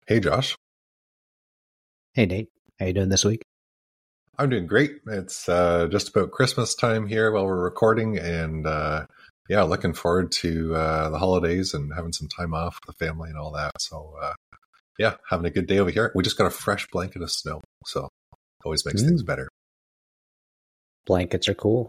Hey, Josh. Hey Nate, how you doing this week? I'm doing great. It's just about Christmas time here while we're recording, and yeah, looking forward to the holidays and having some time off with the family and all that. So yeah, having a good day over here. We just got a fresh blanket of snow, so always makes things better. Blankets are cool.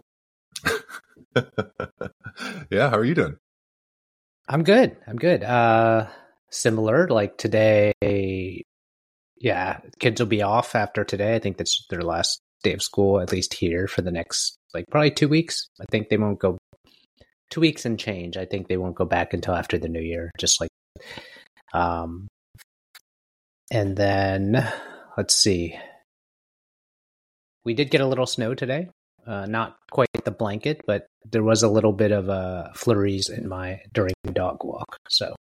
Yeah, how are you doing? I'm good. Similar, like today, yeah, kids will be off after today. I think that's their last day of school, at least here, for the next, like, probably 2 weeks. I think they won't go 2 weeks and change. I think they won't go back until after the new year, just like, and then, let's see. We did get a little snow today. Not quite the blanket, but there was a little bit of flurries during the dog walk. So,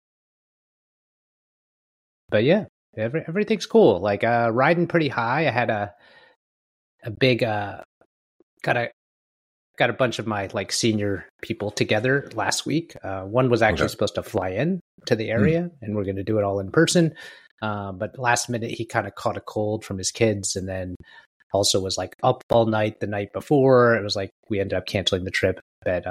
but yeah, everything's cool. Like riding pretty high. I had a big got a bunch of my like senior people together last week. One was actually supposed to fly in to the area, and we're going to do it all in person. But last minute, he kind of caught a cold from his kids, and then also was like up all night the night before. It was like we ended up canceling the trip, but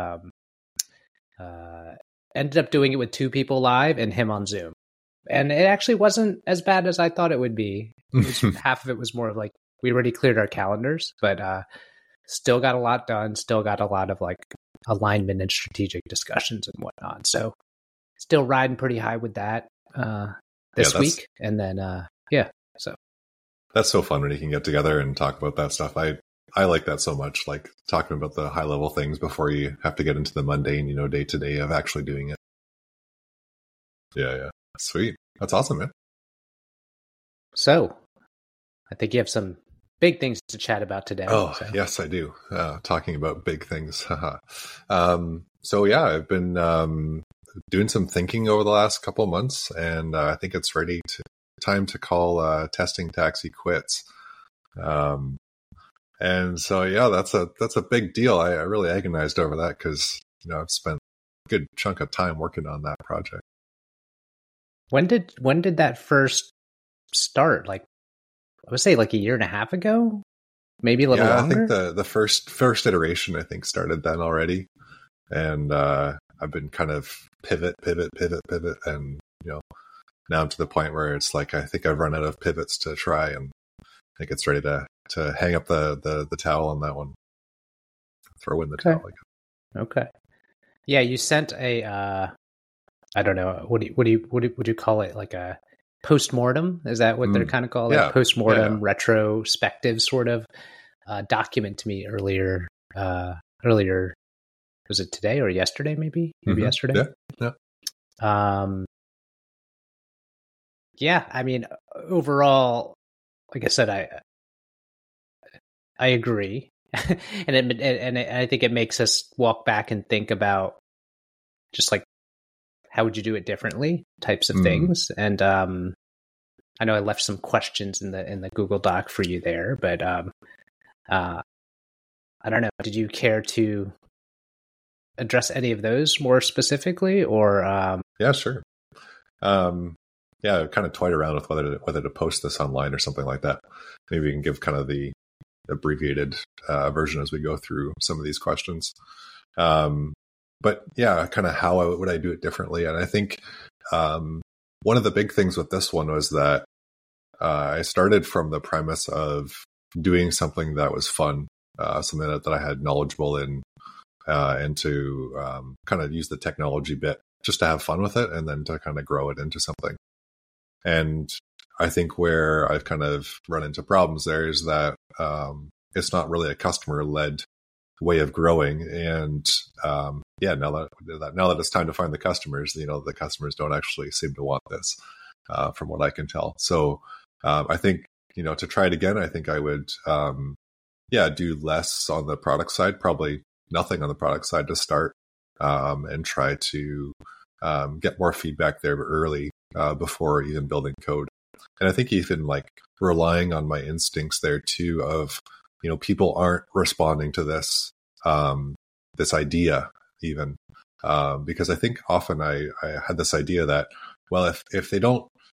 ended up doing it with 2 people live and him on Zoom. And it actually wasn't as bad as I thought it would be. Half of it was more of like we already cleared our calendars, but still got a lot done. Still got a lot of like alignment and strategic discussions and whatnot. So still riding pretty high with that this week. And then so. That's so fun when you can get together and talk about that stuff. I like that so much, like talking about the high level things before you have to get into the mundane, day to day of actually doing it. Yeah. Sweet. That's awesome, man. So I think you have some big things to chat about today. Oh, so. Yes, I do. Talking about big things. So yeah, I've been doing some thinking over the last couple of months, and I think it's time to call testing taxi quits. And so yeah, that's a big deal. I really agonized over that because I've spent a good chunk of time working on that project. When did that first start? Like, I would say like a year and a half ago, maybe a little longer. I think the first iteration I think started then already, and I've been kind of pivot, and now I'm to the point where it's like I think I've run out of pivots to try, and I think it's ready to hang up the towel on that one. Throw in the towel. Okay. Yeah, you sent a I don't know, what would you call it, like a postmortem? Is that what they're kind of called? Yeah. Like postmortem, retrospective sort of document to me earlier. Was it today or yesterday? Maybe yesterday. Yeah. Yeah, I mean, overall, like I said, I agree, and I think it makes us walk back and think about just like how would you do it differently, types of things. And I know I left some questions in the Google Doc for you there, but I don't know. Did you care to address any of those more specifically, or? Yeah, sure. Yeah, I kind of toyed around with whether to post this online or something like that. Maybe we can give kind of the abbreviated version as we go through some of these questions. But yeah, kind of how would I do it differently? And I think one of the big things with this one was that I started from the premise of doing something that was fun, something that I had knowledgeable in, and to kind of use the technology bit just to have fun with it, and then to kind of grow it into something. And I think where I've kind of run into problems there is that it's not really a customer-led way of growing. And now that it's time to find the customers, the customers don't actually seem to want this, from what I can tell. So I think, to try it again, I think I would, do less on the product side, probably nothing on the product side to start, and try to get more feedback there early, before even building code. And I think even like relying on my instincts there too of, people aren't responding to this, this idea even, because I think often I had this idea that, well, if they don't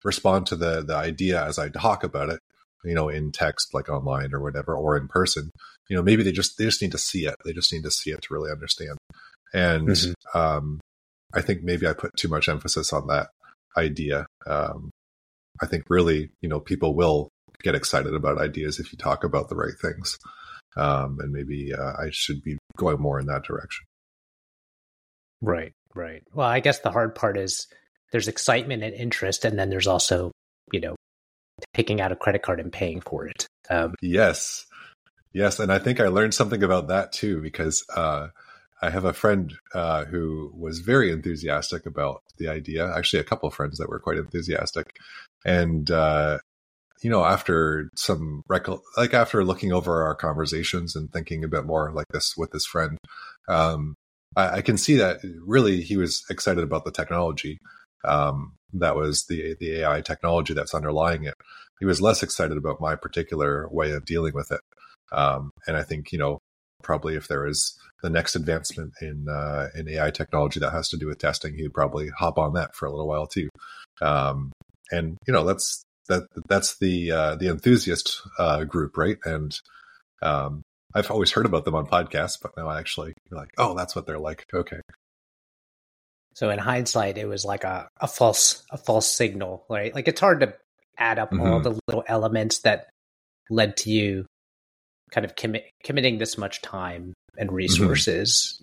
respond to the idea as I talk about it, in text, like online or whatever, or in person. Maybe they just need to see it. They just need to see it to really understand. And I think maybe I put too much emphasis on that idea. I think really, people will get excited about ideas if you talk about the right things. And maybe I should be going more in that direction. Right. Well, I guess the hard part is there's excitement and interest, and then there's also, taking out a credit card and paying for it. Yes. And I think I learned something about that too, because I have a friend who was very enthusiastic about the idea. Actually, a couple of friends that were quite enthusiastic. And, after after looking over our conversations and thinking a bit more like this with this friend, I can see that really he was excited about the technology. That was the AI technology that's underlying it. He was less excited about my particular way of dealing with it. And I think, probably if there is the next advancement in AI technology that has to do with testing, he'd probably hop on that for a little while too. And that's the enthusiast group, right? And I've always heard about them on podcasts, but now I actually feel like, oh, that's what they're like. Okay. So in hindsight, it was like a false signal, right? Like it's hard to add up all the little elements that led to you kind of committing this much time and resources,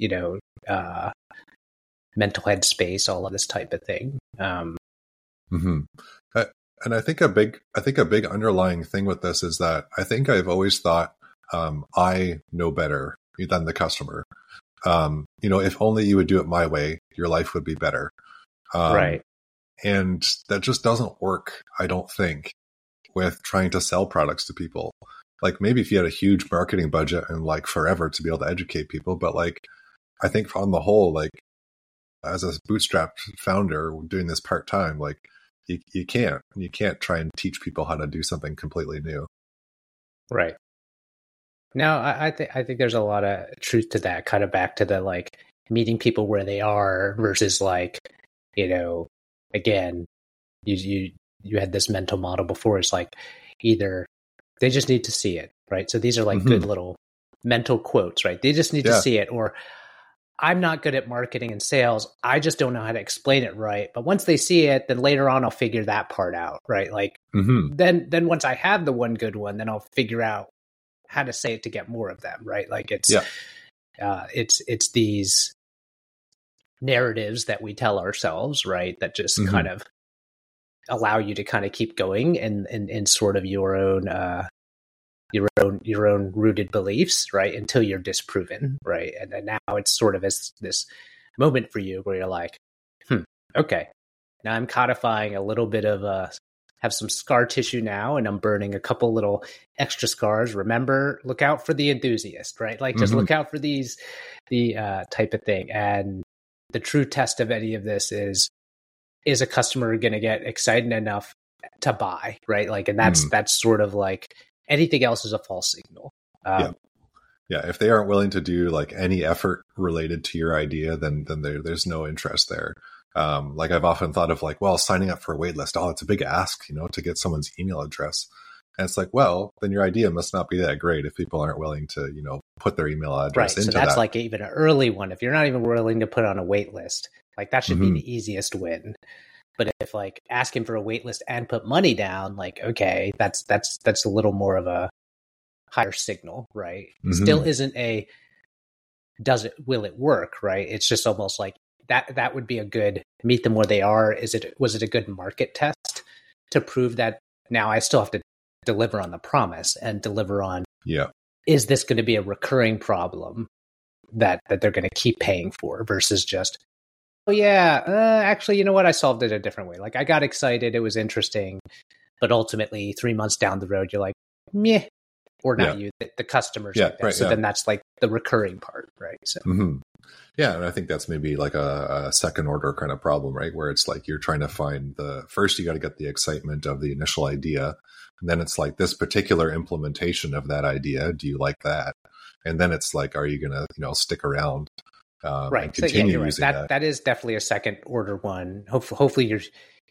mental headspace, all of this type of thing. And I think a big underlying thing with this is that I think I've always thought I know better than the customer. If only you would do it my way, your life would be better. Right. And that just doesn't work, I don't think, with trying to sell products to people. Like maybe if you had a huge marketing budget and like forever to be able to educate people, but like I think on the whole, like as a bootstrapped founder doing this part-time, like you can't try and teach people how to do something completely new. Right. No, I think there's a lot of truth to that, kind of back to the like meeting people where they are versus like, again, you had this mental model before. It's like either they just need to see it, right? So these are like good little mental quotes, right? They just need to see it, or I'm not good at marketing and sales. I just don't know how to explain it right. But once they see it, then later on I'll figure that part out, right? Like then once I have the one good one, then I'll figure out how to say it to get more of them, right? Like it's these narratives that we tell ourselves, right? That just kind of allow you to kind of keep going in sort of your own rooted beliefs, right? Until you're disproven, right? And then now it's sort of this moment for you where you're like, okay, now I'm codifying a little bit of have some scar tissue now, and I'm burning a couple little extra scars. Remember, look out for the enthusiast, right? Like just look out for the type of thing. And the true test of any of this is a customer going to get excited enough to buy, right? Like, and that's sort of like anything else is a false signal. Yeah. If they aren't willing to do like any effort related to your idea, then there's no interest there. Like I've often thought of like, well, signing up for a wait list, it's a big ask, to get someone's email address. And it's like, well, then your idea must not be that great if people aren't willing to, put their email address into that. So that's like even an early one. If you're not even willing to put on a wait list, like that should be the easiest win. But if like asking for a wait list and put money down, like, okay, that's a little more of a higher signal, right? Still isn't will it work, right? It's just almost like that would be a good meet them where they are. Was it a good market test to prove that now I still have to deliver on the promise and deliver on, is this going to be a recurring problem that they're going to keep paying for versus just, actually, you know what? I solved it a different way. Like I got excited. It was interesting, but ultimately 3 months down the road, you're like, meh, or not you, the customers. Like that. So then that's like the recurring part, right? So. Yeah, and I think that's maybe like a second order kind of problem, right? Where it's like you're trying to find first you got to get the excitement of the initial idea. And then it's like this particular implementation of that idea. Do you like that? And then it's like, are you going to, stick around? Right. So you're right. That is definitely a second order one. Hopefully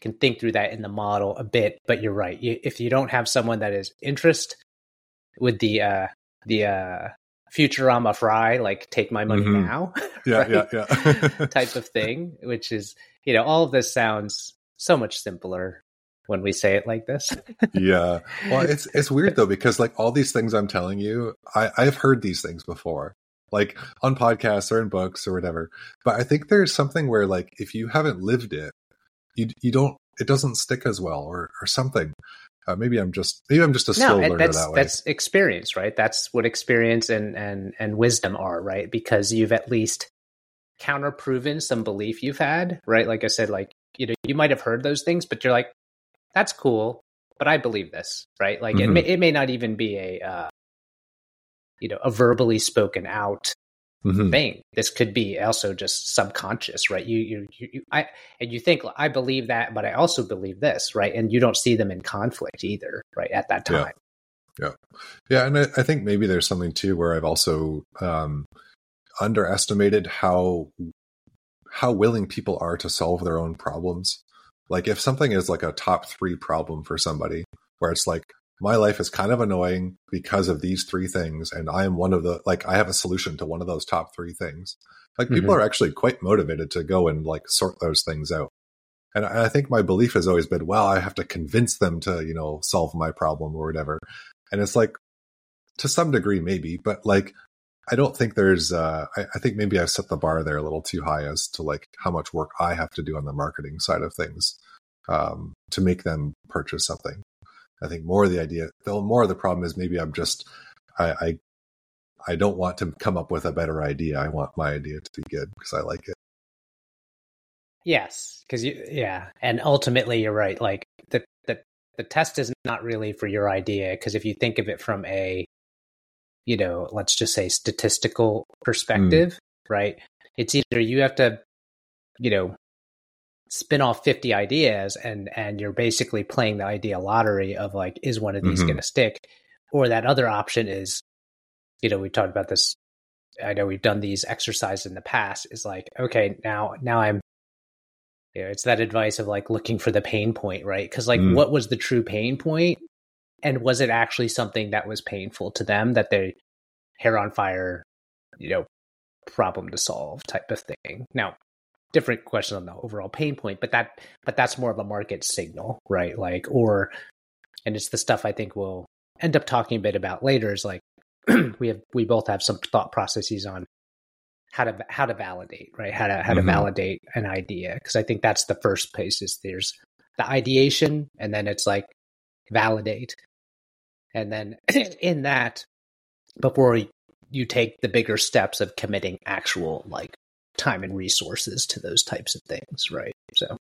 can think through that in the model a bit. But you're right. If you don't have someone that is interest with the Futurama Fry, like take my money now, yeah, type of thing, which is, all of this sounds so much simpler when we say it like this. Yeah. Well, it's weird though, because like all these things I'm telling you, I've heard these things before, like on podcasts or in books or whatever. But I think there's something where like, if you haven't lived it, it doesn't stick as well or something. Maybe I'm just a slow learner that way. That's experience, right? That's what experience and wisdom are, right? Because you've at least counterproven some belief you've had, right? Like I said, like, you might have heard those things, but you're like, that's cool, but I believe this, right? Like it may not even be a verbally spoken out thing. This could be also just subconscious, right? You think, I believe that, but I also believe this, right? And you don't see them in conflict either, right? At that time. Yeah. And I think maybe there's something too where I've also underestimated how willing people are to solve their own problems. Like if something is like a top 3 problem for somebody, where it's like, my life is kind of annoying because of these 3 things, and I am one of I have a solution to one of those top 3 things. Like people are actually quite motivated to go and like sort those things out. And I think my belief has always been, well, I have to convince them to, solve my problem or whatever. And it's like, to some degree, maybe, but like, I don't think there's, I think maybe I've set the bar there a little too high as to like how much work I have to do on the marketing side of things, to make them purchase something. I think more of the problem is maybe I'm just, I don't want to come up with a better idea. I want my idea to be good because I like it. Yes. And ultimately you're right. Like the test is not really for your idea. Because if you think of it from a, let's just say statistical perspective, right? It's either you have to, spin off 50 ideas and you're basically playing the idea lottery of like, is one of these going to stick? Or that other option is, we talked about this. I know we've done these exercises in the past, is like, okay, now I'm, it's that advice of like looking for the pain point, right? Because like, what was the true pain point? And was it actually something that was painful to them, that they hair on fire, problem to solve type of thing? Now, different question on the overall pain point, but that's more of a market signal, right? Like, and it's the stuff I think we'll end up talking a bit about later, is like, we both have some thought processes on how to validate, right? How to validate an idea. Cause I think that's the first place, is there's the ideation, and then it's like validate. And then in that, before you take the bigger steps of committing actual like time and resources to those types of things, right? So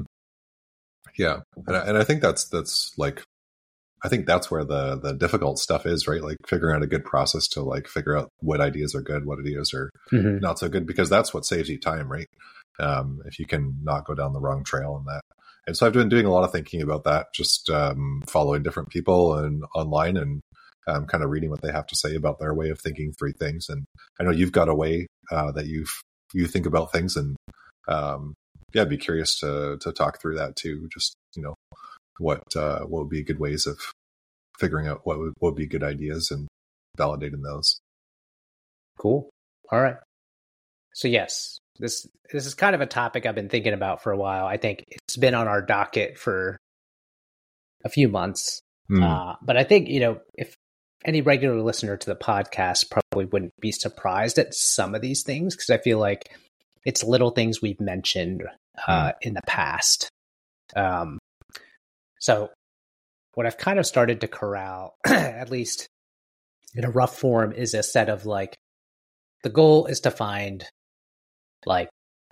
yeah, and I think that's like, I think that's where the difficult stuff is, right? Like figuring out a good process to like figure out what ideas are good, what ideas are not so good, because that's what saves you time, right? If you can not go down the wrong trail in that. And so I've been doing a lot of thinking about that, just following different people and online, and kind of reading what they have to say about their way of thinking through things. And I know you've got a way that you think about things, and I'd be curious to talk through that too. Just what would be good ways of figuring out what would be good ideas and validating those. Cool. All right. So yes, this is kind of a topic I've been thinking about for a while. I think it's been on our docket for a few months. But I think, if any regular listener to the podcast probably wouldn't be surprised at some of these things, because I feel like it's little things we've mentioned in the past. So what I've kind of started to corral, at least in a rough form, is a set of like, the goal is to find like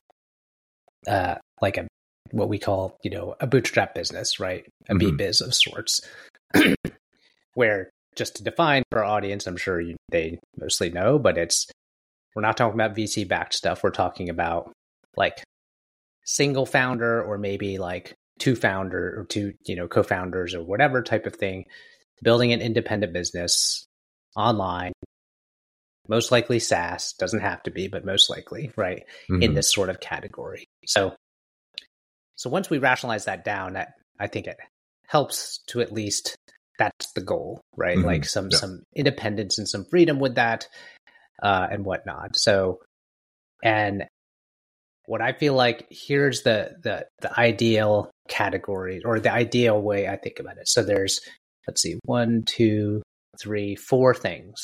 what we call, a bootstrap business, right? A B-biz of sorts, where, just to define for our audience, I'm sure they mostly know, but we're not talking about VC-backed stuff. We're talking about like single founder, or maybe like two co-founders or whatever type of thing, building an independent business online, most likely SaaS, doesn't have to be, but most likely, right, in this sort of category. So So once we rationalize that down, that I think it helps to at least that's the goal, right? Mm-hmm. Like some independence and some freedom with that, and whatnot. So, and what I feel like here's the ideal category or the ideal way I think about it. So there's, let's see, 1, 2, 3, 4 things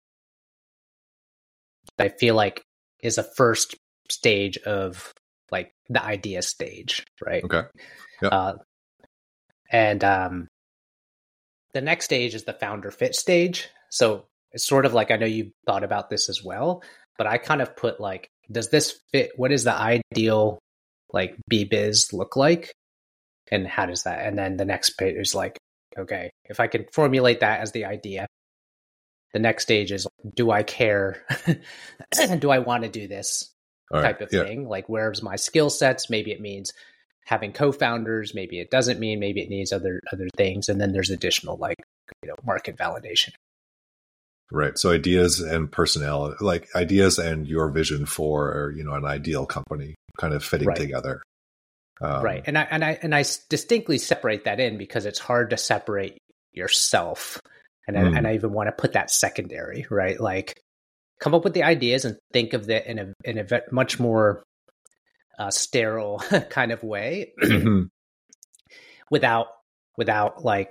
that I feel like is a first stage of like the idea stage, right? Okay. Yeah. And the next stage is the founder fit stage. So it's sort of like, I know you thought about this as well, but I kind of put like, does this fit? What is the ideal like BBiz look like? And how does that? And then the next page is like, okay, if I can formulate that as the idea, the next stage is, do I care? Do I want to do this type of thing? Like, where's my skill sets? Maybe it means having co-founders. Maybe it doesn't mean. Maybe it needs other things. And then there's additional like, market validation. Right. So ideas and personality, like ideas and your vision for, an ideal company kind of fitting together. Right. And I distinctly separate that in because it's hard to separate yourself. And I even want to put that secondary, right? Like, come up with the ideas and think of it in a much more sterile kind of way, without like,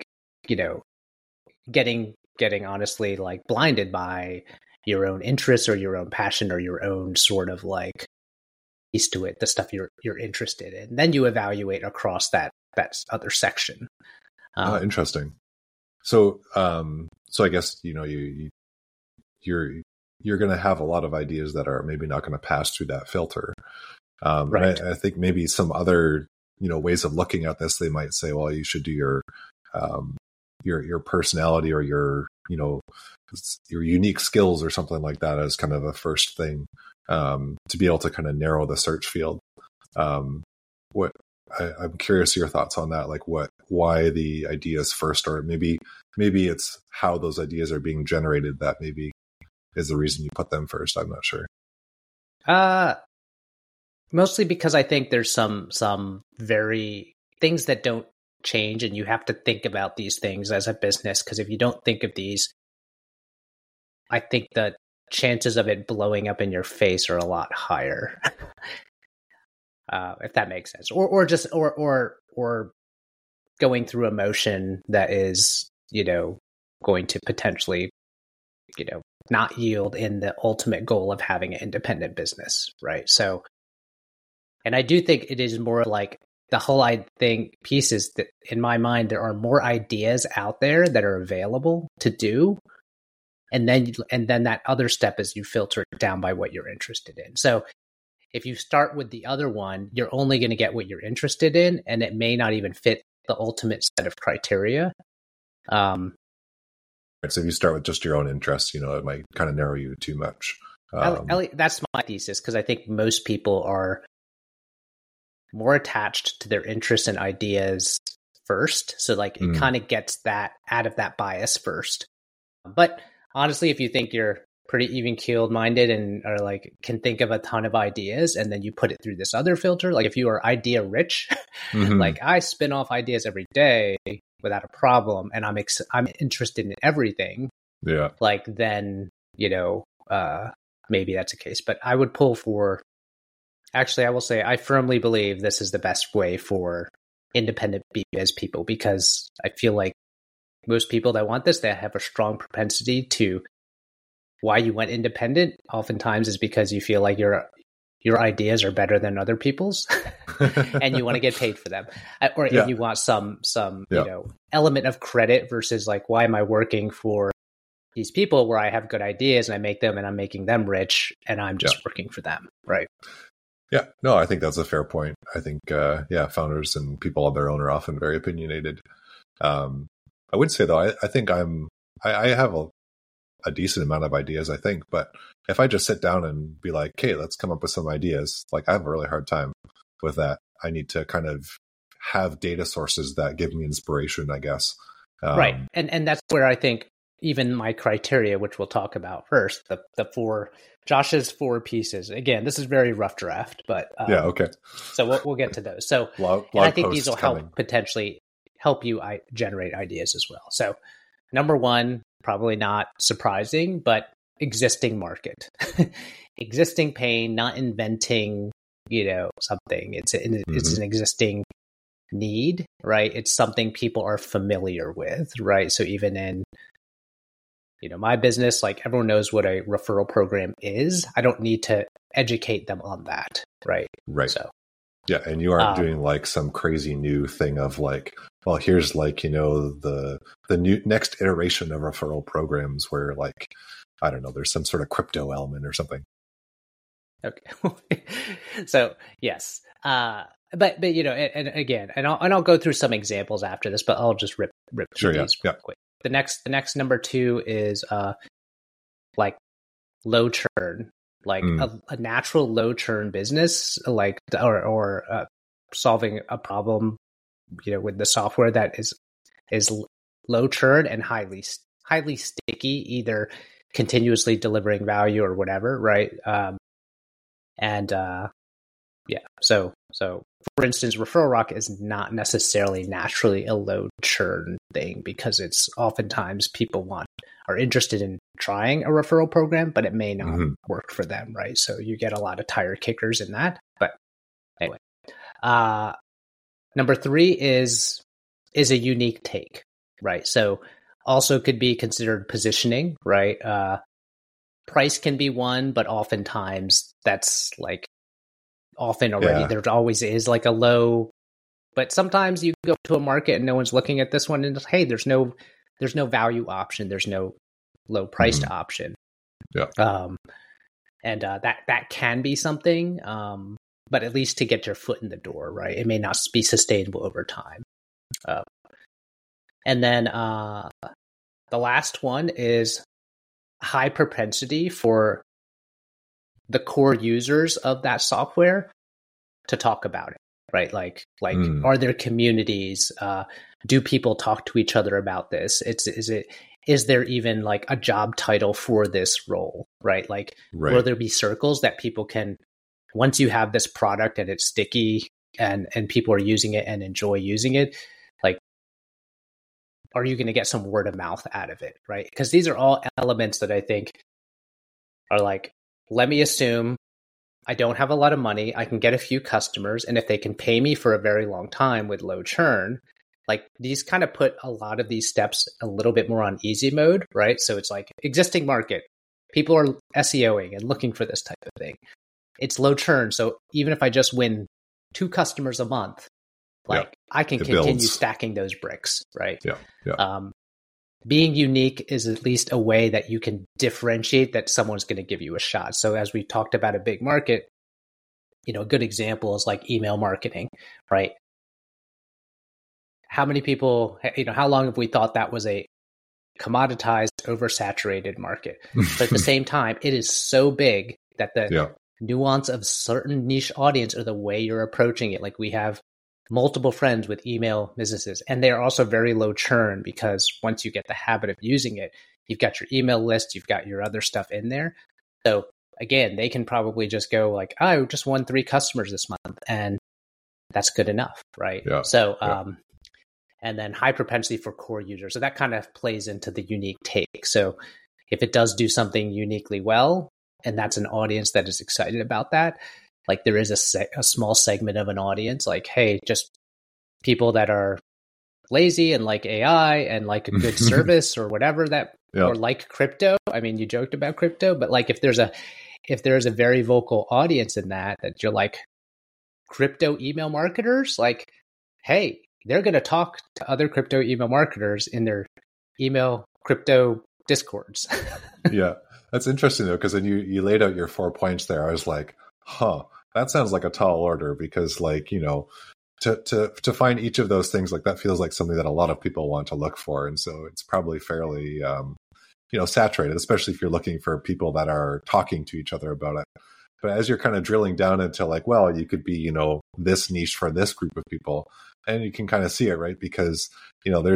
getting honestly like blinded by your own interests or your own passion or your own sort of like piece to it, the stuff you're interested in. Then you evaluate across that other section. Interesting. So I guess, you're going to have a lot of ideas that are maybe not going to pass through that filter. Right. I think maybe some other, ways of looking at this, they might say, well, you should do your personality or your unique skills or something like that as kind of a first thing, to be able to kind of narrow the search field. I'm curious your thoughts on that. Like why the ideas first, or maybe it's how those ideas are being generated that maybe is the reason you put them first. I'm not sure. Mostly because I think there's some very things that don't change, and you have to think about these things as a business, because if you don't think of these, I think the chances of it blowing up in your face are a lot higher. If that makes sense, or just going through emotion that is, going to potentially, not yield in the ultimate goal of having an independent business, right? So, and I do think it is more like the whole piece is that in my mind, there are more ideas out there that are available to do. And then that other step is you filter it down by what you're interested in. So if you start with the other one, you're only going to get what you're interested in, and it may not even fit the ultimate set of criteria. So if you start with just your own interests, it might kind of narrow you too much. That's my thesis, because I think most people are more attached to their interests and ideas first. So like it kind of gets that out of that bias first. But honestly, if you think you're pretty even keeled minded and are like can think of a ton of ideas, and then you put it through this other filter, like if you are idea rich, like I spin off ideas every day without a problem, and I'm interested in everything. Yeah. Like then, maybe that's a case, but I would pull for, actually, I will say I firmly believe this is the best way for independent BBiz people, because I feel like most people that want this, they have a strong propensity to why you went independent oftentimes is because you feel like your ideas are better than other people's and you want to get paid for them, or and you want some element of credit versus like, why am I working for these people where I have good ideas and I make them and I'm making them rich and I'm just working for them. Right. Yeah, no, I think that's a fair point. I think, founders and people on their own are often very opinionated. I would say though, I think I have a decent amount of ideas, I think, but if I just sit down and be like, okay, let's come up with some ideas, like I have a really hard time with that. I need to kind of have data sources that give me inspiration, I guess. Right. And that's where I think, even my criteria, which we'll talk about first, Josh's 4 pieces. Again, this is very rough draft, but okay. So we'll get to those. So I think these will potentially help you generate ideas as well. So number 1, probably not surprising, but existing market, existing pain, not inventing, something. It's an existing need, right? It's something people are familiar with, right? So even in my business, like everyone knows what a referral program is. I don't need to educate them on that, right? Right. So yeah, and you aren't doing like some crazy new thing of like, well, here's like the new next iteration of referral programs where like, I don't know, there's some sort of crypto element or something. Okay. So yes, but and again, and I'll go through some examples after this, but I'll just rip through these real quick. The next number 2 is like low churn, like a natural low churn business, like or solving a problem, with the software that is low churn and highly sticky, either continuously delivering value or whatever, right? So for instance, Referral Rock is not necessarily naturally a low churn thing because it's oftentimes people are interested in trying a referral program, but it may not work for them, right? So you get a lot of tire kickers in that. But anyway, number 3 is a unique take, right? So also could be considered positioning, right? Price can be one, but oftentimes that's like there always is like a low, but sometimes you go to a market and no one's looking at this one and hey, there's no value option. There's no low priced option. Yeah. And that can be something, but at least to get your foot in the door, right? It may not be sustainable over time. And then the last one is high propensity for the core users of that software to talk about it, right? Like are there communities? Do people talk to each other about this? Is there even like a job title for this role, right? Like, will there be circles that people can, once you have this product and it's sticky and people are using it and enjoy using it, like, are you going to get some word of mouth out of it, right? Because these are all elements that I think are like, let me assume I don't have a lot of money. I can get a few customers. And if they can pay me for a very long time with low churn, like these kind of put a lot of these steps a little bit more on easy mode, right? So it's like existing market. People are SEOing and looking for this type of thing. It's low churn. So even if I just win 2 customers a month, like I can continue stacking those bricks, right? Yeah. Being unique is at least a way that you can differentiate that someone's going to give you a shot. So as we talked about a big market, a good example is like email marketing, right? How many people, how long have we thought that was a commoditized, oversaturated market? But at the same time, it is so big that the nuance of certain niche audience or the way you're approaching it, like we have multiple friends with email businesses, and they're also very low churn because once you get the habit of using it, you've got your email list, you've got your other stuff in there. So again, they can probably just go like, I just won 3 customers this month, and that's good enough, right? Yeah. So, and then high propensity for core users. So that kind of plays into the unique take. So if it does do something uniquely well, and that's an audience that is excited about that, like there is a small segment of an audience, like, hey, just people that are lazy and like AI and like a good service or whatever or like crypto. I mean, you joked about crypto, but like if there's a very vocal audience in that you're like crypto email marketers, like, hey, they're going to talk to other crypto email marketers in their email crypto discords. Yeah. That's interesting though, because then you laid out your 4 points there. I was like, that sounds like a tall order because like, to find each of those things, like that feels like something that a lot of people want to look for. And so it's probably fairly, saturated, especially if you're looking for people that are talking to each other about it. But as you're kind of drilling down into like, well, you could be, this niche for this group of people, and you can kind of see it, right? Because, there's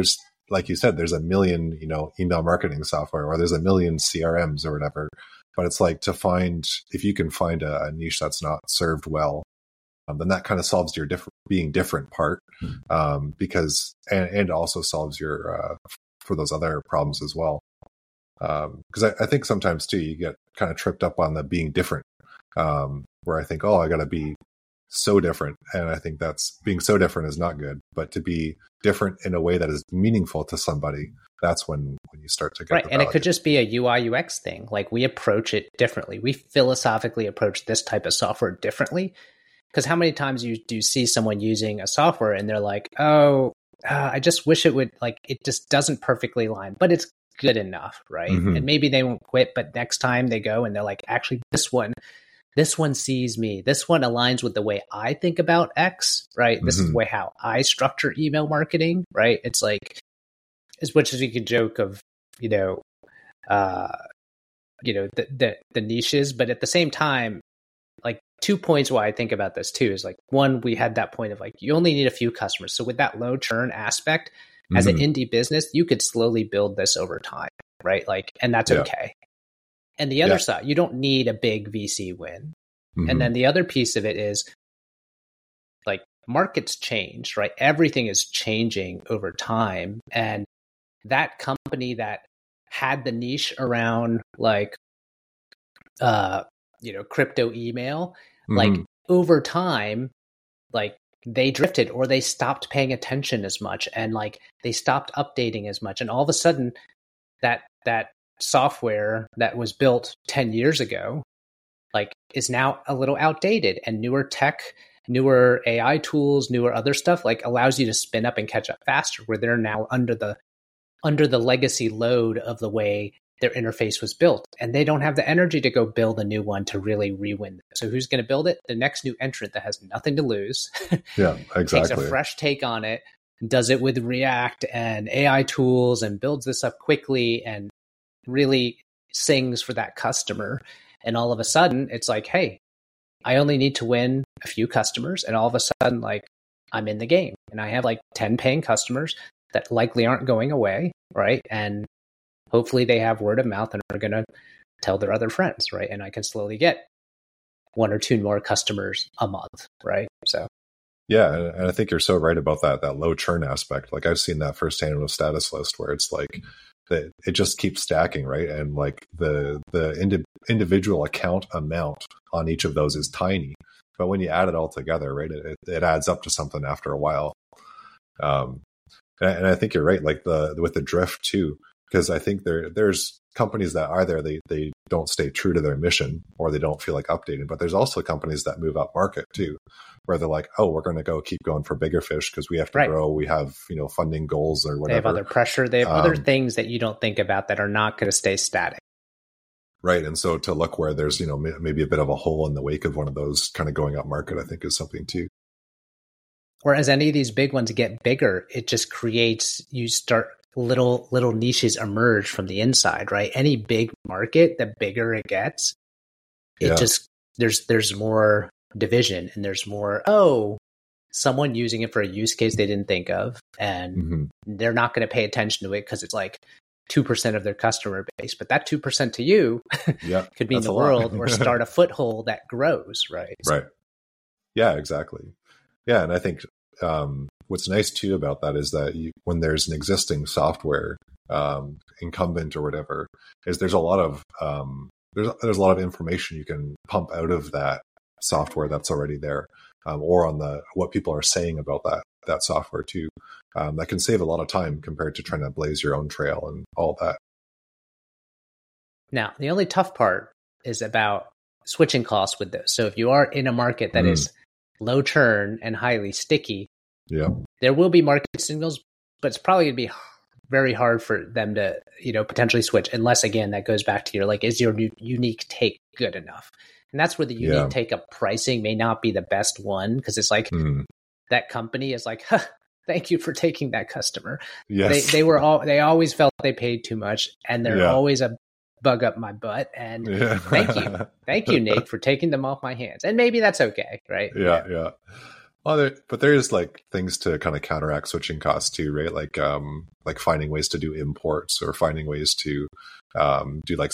like you said, there's a million, email marketing software, or there's a million CRMs or whatever. But it's like, if you can find a niche that's not served well, then that kind of solves your being different part, because and also solves your for those other problems as well. Because I think sometimes too you get kind of tripped up on the being different, where I think, I got to be so different, and I think that's being so different is not good. But to be different in a way that is meaningful to somebody, that's when you start to get right. And it could just be a UI UX thing. Like, we approach it differently. We philosophically approach this type of software differently. Because how many times you do see someone using a software and they're like, I just wish it would, like, it just doesn't perfectly align, but it's good enough, right? Mm-hmm. And maybe they won't quit, but next time they go and they're like, actually, this one sees me. This one aligns with the way I think about X, right? This is the way how I structure email marketing, right? It's like, as much as we could joke of, the niches, but at the same time, like, 2 points why I think about this too is, like, one, we had that point of, like, you only need a few customers. So with that low churn aspect, as an indie business, you could slowly build this over time, right? Like, and that's okay. And the other side, you don't need a big VC win. And then the other piece of it is, like, markets change, right? Everything is changing over time. And that company that had the niche around, like, crypto email, like, over time, like, they drifted, or they stopped paying attention as much, and, like, they stopped updating as much. And all of a sudden, that software that was built 10 years ago, like, is now a little outdated, and newer tech, newer AI tools, newer other stuff, like, allows you to spin up and catch up faster, where they're now under the legacy load of the way their interface was built, and they don't have the energy to go build a new one to really re-win. So who's going to build it? The next new entrant that has nothing to lose. Yeah, exactly. Takes a fresh take on it, does it with React and AI tools, and builds this up quickly and really sings for that customer. And all of a sudden, it's like, hey, I only need to win a few customers, and all of a sudden, like, I'm in the game, and I have like 10 paying customers that likely aren't going away, right? And hopefully they have word of mouth and are going to tell their other friends, right? And I can slowly get 1 or 2 more customers a month, right? So, yeah, and I think you're so right about that low churn aspect. Like, I've seen that firsthand with Status List, where it's like it just keeps stacking, right? And, like, the individual account amount on each of those is tiny, but when you add it all together, right, it adds up to something after a while. And I think you're right, like, with the drift too. Because I think there's companies that either they don't stay true to their mission, or they don't feel like updating. But there's also companies that move up market too, where they're like, we're going to keep going for bigger fish because we have to grow. We have, funding goals or whatever. They have other pressure. They have other things that you don't think about that are not going to stay static. Right. And so to look where there's, maybe a bit of a hole in the wake of one of those kind of going up market, I think is something too. Or as any of these big ones get bigger, it just creates, you start little niches emerge from the inside, right? Any big market, the bigger it gets, it just, there's more division, and there's more, someone using it for a use case they didn't think of, and they're not going to pay attention to it because it's like 2% of their customer base. But that 2% to you could mean the world, or start a foothold that grows, right? Right. Yeah, exactly. Yeah. And I think what's nice too about that is that when there's an existing software incumbent or whatever, is there's a lot of there's a lot of information you can pump out of that software that's already there, or on what people are saying about that software too. That can save a lot of time compared to trying to blaze your own trail and all that. Now, the only tough part is about switching costs with this. So if you are in a market that is low churn and highly sticky, there will be market signals, but it's probably going to be very hard for them to, potentially switch, unless, again, that goes back to your, like, is your unique take good enough? And that's where the unique take of pricing may not be the best one, because it's like that company is like, thank you for taking that customer. Yes. They always felt they paid too much, and they're always a bug up my butt. And thank you, Nate, for taking them off my hands. And maybe that's okay, right? Yeah. Well, but there's like things to kind of counteract switching costs too, right? Like finding ways to do imports or finding ways to do like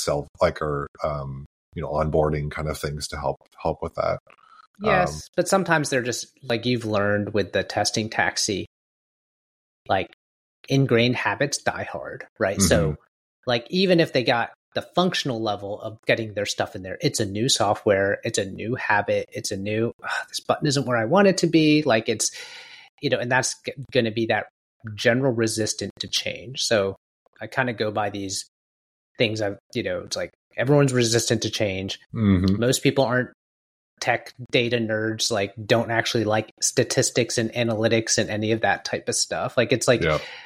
onboarding kind of things to help with that. Yes, but sometimes they're just like you've learned with the testing taxi, like ingrained habits die hard, right? Mm-hmm. So like even if they got the functional level of getting their stuff in there, it's a new software, it's a new habit, it's a new, this button isn't where I want it to be. Like it's, and that's going to be that general resistant to change. So I kind of go by these things it's like everyone's resistant to change. Mm-hmm. Most people aren't tech data nerds, like don't actually like statistics and analytics and any of that type of stuff. Like it's like,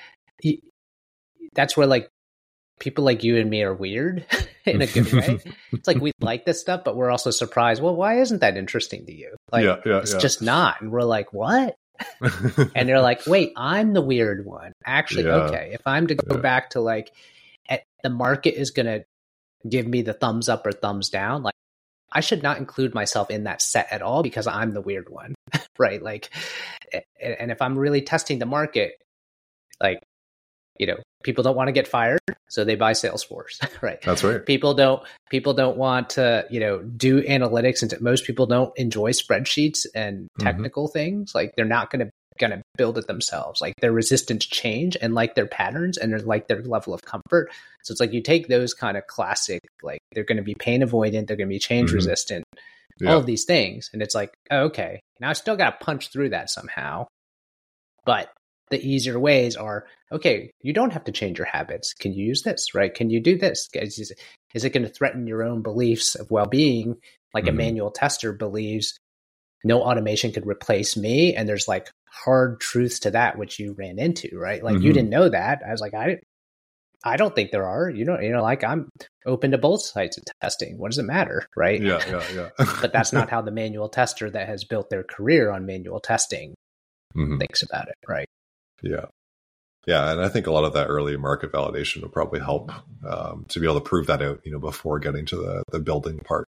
that's where like people like you and me are weird in a good way. It's like we like this stuff, but we're also surprised. Well, why isn't that interesting to you? Like it's just not. And we're like, what? And they're like, wait, I'm the weird one. Actually, okay. If I'm to go back to like, the market is going to give me the thumbs up or thumbs down. Like I should not include myself in that set at all because I'm the weird one, right? Like, and if I'm really testing the market, like, people don't want to get fired, so they buy Salesforce, right? That's right. People don't want to, do analytics, and most people don't enjoy spreadsheets and technical things. Like they're not going to build it themselves. Like they're resistant to change and like their patterns and they're like their level of comfort. So it's like you take those kind of classic, like they're going to be pain avoidant, they're going to be change resistant, all of these things. And it's like, oh, okay, now I still got to punch through that somehow. But the easier ways are, okay, you don't have to change your habits. Can you use this, right? Can you do this? Is it going to threaten your own beliefs of well-being? Like a manual tester believes no automation could replace me. And there's like hard truths to that, which you ran into, right? Like you didn't know that. I was like, I don't think there are, like I'm open to both sides of testing. What does it matter? Right. Yeah. But that's not how the manual tester that has built their career on manual testing thinks about it. Right. Yeah. Yeah. And I think a lot of that early market validation will probably help to be able to prove that out, before getting to the building part.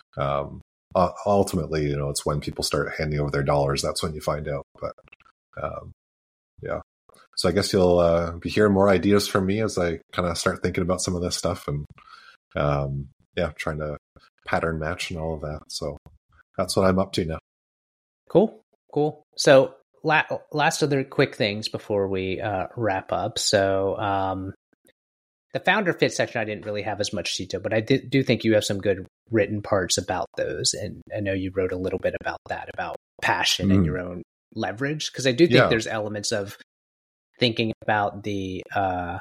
Ultimately, it's when people start handing over their dollars, that's when you find out. But yeah. So I guess you'll be hearing more ideas from me as I kind of start thinking about some of this stuff and trying to pattern match and all of that. So that's what I'm up to now. Cool. So last other quick things before we wrap up. So the founder fit section, I didn't really have as much detail, but I do think you have some good written parts about those. And I know you wrote a little bit about that, about passion and your own leverage. Because I do think there's elements of thinking about the, I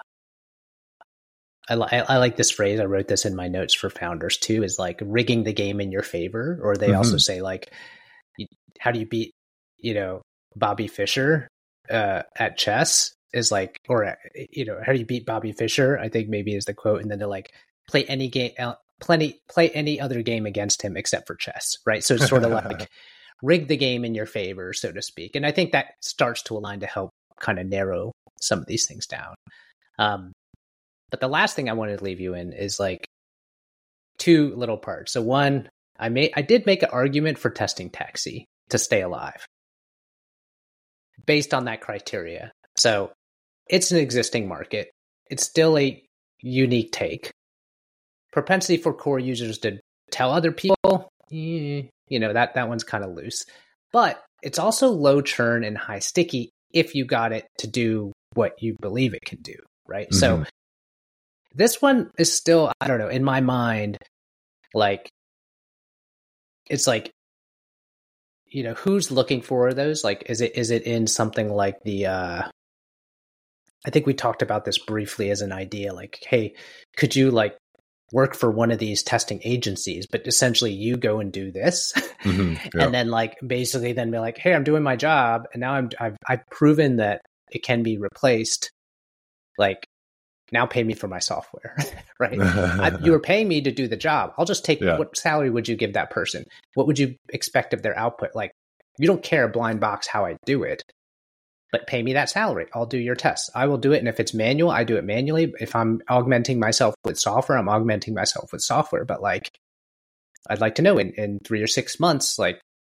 like this phrase. I wrote this in my notes for founders too, is like rigging the game in your favor. Or they also say like, how do you beat, Bobby Fischer at chess? Is like, or how do you beat Bobby Fischer? I think maybe is the quote, and then they're like, play any game, play any other game against him except for chess, right? So it's sort of like rig the game in your favor, so to speak. And I think that starts to align to help kind of narrow some of these things down. But the last thing I wanted to leave you in is like two little parts. So one, I did make an argument for testing taxi to stay alive based on that criteria. So it's an existing market. It's still a unique take. Propensity for core users to tell other people, that one's kind of loose. But it's also low churn and high sticky if you got it to do what you believe it can do, right? So this one is still, I don't know, in my mind, like, it's like, who's looking for those? Like, is it in something like the, I think we talked about this briefly as an idea, like, hey, could you like work for one of these testing agencies, but essentially you go and do this and then like basically then be like, hey, I'm doing my job and now I've proven that it can be replaced. Like now pay me for my software, right? You were paying me to do the job. I'll just take what salary would you give that person? What would you expect of their output? Like you don't care a blind box how I do it. But pay me that salary. I'll do your tests. I will do it. And if it's manual, I do it manually. If I'm augmenting myself with software, I'm augmenting myself with software. But like, I'd like to know in 3 or 6 months, like,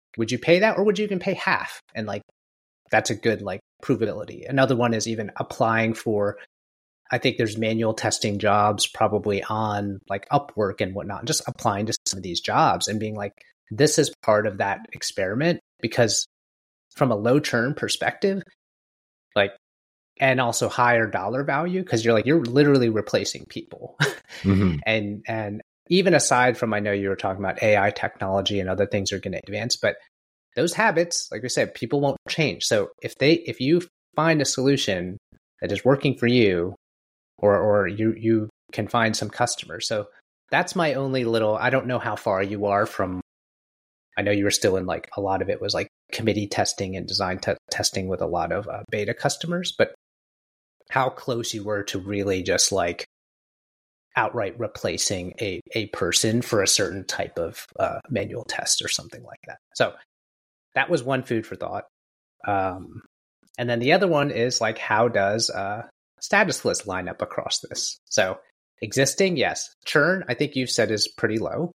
would you pay that, or would you even pay half? And like, that's a good like provability. Another one is even applying for, I think there's manual testing jobs probably on like Upwork and whatnot, just applying to some of these jobs and being like, this is part of that experiment, because from a low churn perspective, like, and also higher dollar value, because you're literally replacing people. And even aside from, I know you were talking about AI technology and other things are going to advance, but those habits, like I said, people won't change. So if you find a solution that is working for you, or you can find some customers. So that's my only little, I don't know how far you are from, I know you were still in like, a lot of it was like committee testing and design testing with a lot of beta customers, but how close you were to really just like outright replacing a person for a certain type of manual test or something like that. So that was one food for thought. And then the other one is like, how does status list line up across this? So existing, yes. Churn, I think you've said is pretty low.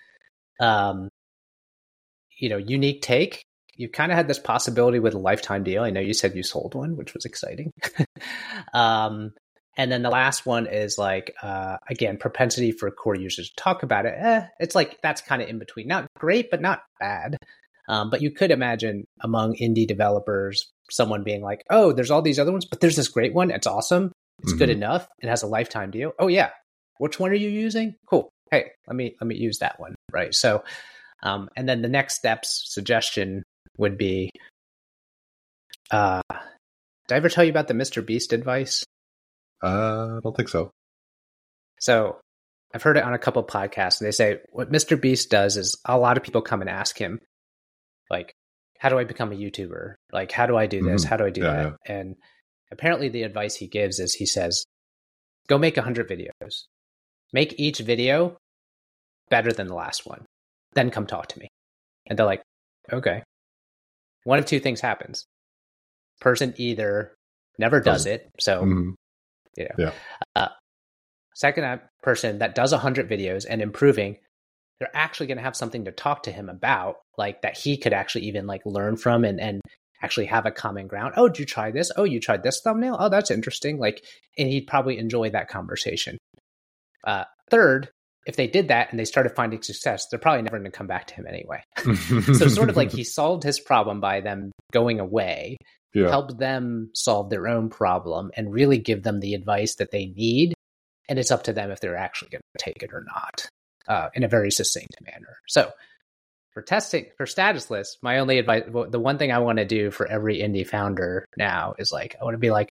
Unique take, you kind of had this possibility with a lifetime deal. I know you said you sold one, which was exciting. And then the last one is like, again, propensity for core users to talk about it. It's like, that's kind of in between. Not great, but not bad. But you could imagine among indie developers, someone being like, oh, there's all these other ones, but there's this great one. It's awesome. It's good enough. It has a lifetime deal. Oh yeah. Which one are you using? Cool. Hey, let me use that one. Right. So, and then the next steps suggestion would be, did I ever tell you about the Mr. Beast advice? I don't think so. So I've heard it on a couple of podcasts, and they say what Mr. Beast does is a lot of people come and ask him, like, how do I become a YouTuber? Like, how do I do this? How do I do that? Yeah. And apparently the advice he gives is, he says, go make 100 videos. Make each video better than the last one. Then come talk to me. And they're like, okay. One of two things happens. Person either never does it. So, second person that does 100 videos and improving, they're actually going to have something to talk to him about, like that he could actually even like learn from and actually have a common ground. Oh, did you try this? Oh, you tried this thumbnail? Oh, that's interesting. Like, and he'd probably enjoy that conversation. Third, if they did that and they started finding success, they're probably never going to come back to him anyway. So sort of like he solved his problem by them going away, helped them solve their own problem and really give them the advice that they need. And it's up to them if they're actually going to take it or not, in a very succinct manner. So for testing, for status lists, my only advice, the one thing I want to do for every indie founder now is like, I want to be like,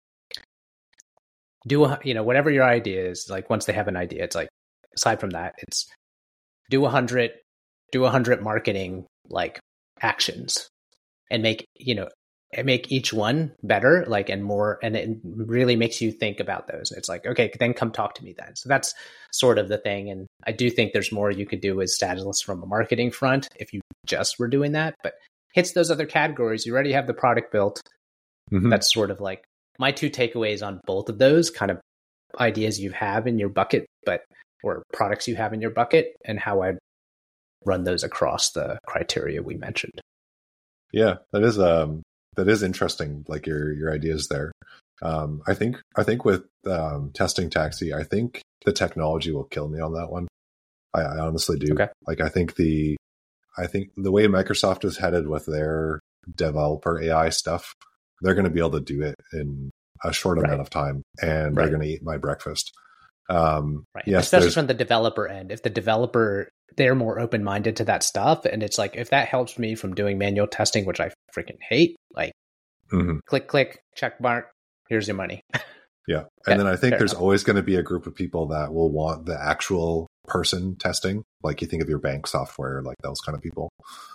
whatever your idea is, like once they have an idea, it's like, aside from that, it's do 100 marketing like actions and make each one better, like, and more, and it really makes you think about those. It's like, okay, then come talk to me then. So that's sort of the thing. And I do think there's more you could do with status lists from a marketing front if you just were doing that, but hits those other categories. You already have the product built. That's sort of like my two takeaways on both of those kind of ideas you have in your bucket, or products you have in your bucket, and how I run those across the criteria we mentioned. Yeah, that is interesting. Like your ideas there. I think with testing Taxi, I think the technology will kill me on that one. I honestly do. Okay. Like I think the way Microsoft is headed with their developer AI stuff, they're going to be able to do it in a short amount of time, and they're going to eat my breakfast. Yes, especially from the developer end. If the developer, they're more open-minded to that stuff, and it's like, if that helps me from doing manual testing, which I freaking hate, like click, check mark, here's your money. Yeah. And then I think there's always going to be a group of people that will want the actual person testing. Like you think of your bank software, like those kind of people.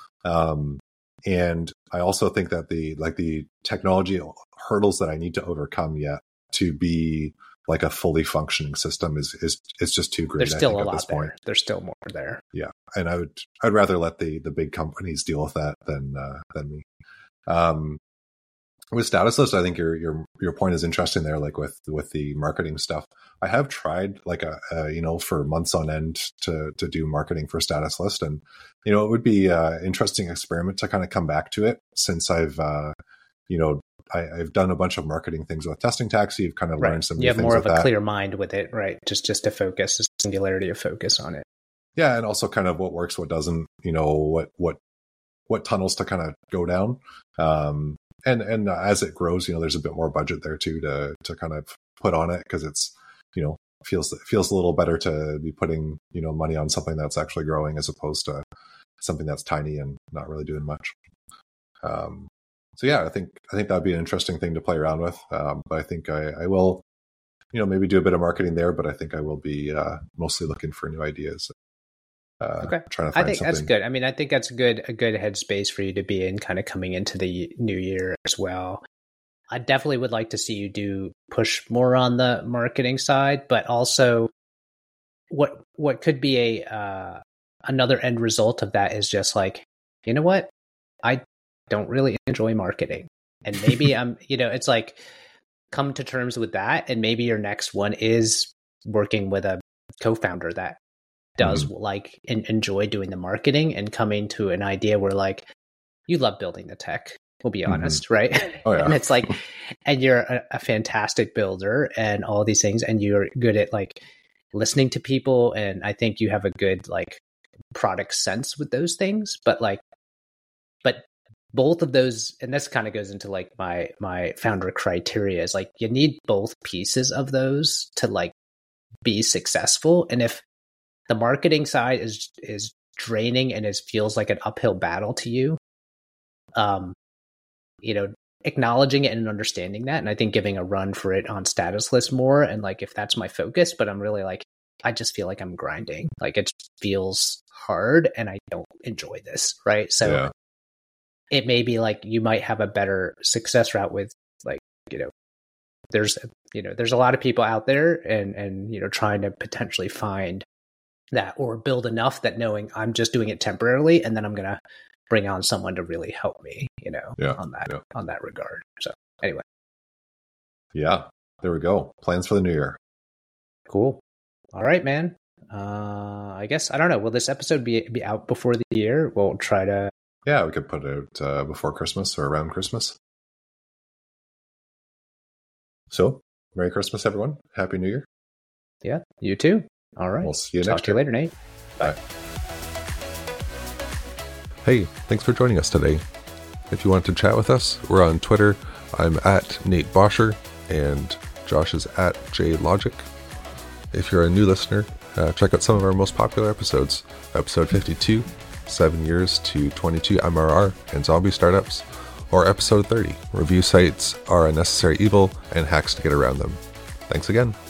And I also think that the technology hurdles that I need to overcome yet to be like a fully functioning system is just too great. There's still a lot there. There's still more there. Yeah. And I'd rather let the big companies deal with that than me. With status list, I think your point is interesting there, like with the marketing stuff. I have tried like for months on end to do marketing for status list, and You know, it would be an interesting experiment to kind of come back to it, since I've done a bunch of marketing things with Testing Taxi. You've kind of learned some new things with that. You have more of a clear mind with it, right? Just to focus, a singularity of focus on it. Yeah, and also kind of what works, what doesn't, you know, what tunnels to kind of go down. And as it grows, you know, there's a bit more budget there too to kind of put on it, because it's, you know, feels a little better to be putting, you know, money on something that's actually growing as opposed to something that's tiny and not really doing much. So yeah, I think that'd be an interesting thing to play around with. But I think I will, you know, maybe do a bit of marketing there, but I think I will be mostly looking for new ideas. Okay. Trying to find I think something. that's good. I mean, I think that's a good headspace for you to be in, kind of coming into the new year as well. I definitely would like to see you push more on the marketing side, but also what could be another end result of that is just like, you know what? I don't really enjoy marketing. And maybe it's like, come to terms with that. And maybe your next one is working with a co-founder that does like enjoy doing the marketing, and coming to an idea where like, you love building the tech. We'll be honest, right? Oh, yeah. And it's like, and you're a fantastic builder and all these things, and you're good at like listening to people. And I think you have a good like product sense with those things. But both of those, and this kind of goes into like my founder criteria, is like, you need both pieces of those to like be successful. And if the marketing side is draining and it feels like an uphill battle to you, you know, acknowledging it and understanding that, and I think giving a run for it on status list more, and like, if that's my focus, but I'm really like, I just feel like I'm grinding, like it feels hard and I don't enjoy this, right? So it may be like, you might have a better success route with like, you know, there's a lot of people out there, and you know, trying to potentially find that, or build enough that knowing I'm just doing it temporarily, and then I'm gonna bring on someone to really help me, you know, on that regard. So anyway. Yeah, there we go. Plans for the new year. Cool. All right, man. I guess, I don't know. Will this episode be out before the year? We'll try to. Yeah, we could put it out before Christmas or around Christmas. So, Merry Christmas, everyone. Happy New Year. Yeah, you too. All right. We'll see you next Talk to you later, Nate. Bye. Hey, thanks for joining us today. If you want to chat with us, we're on Twitter. I'm at Nate Bosher, and Josh is at JLogic. If you're a new listener, check out some of our most popular episodes. Episode 52, 7 years to 22 MRR and zombie startups, or episode 30, review sites are a necessary evil and hacks to get around them. Thanks again.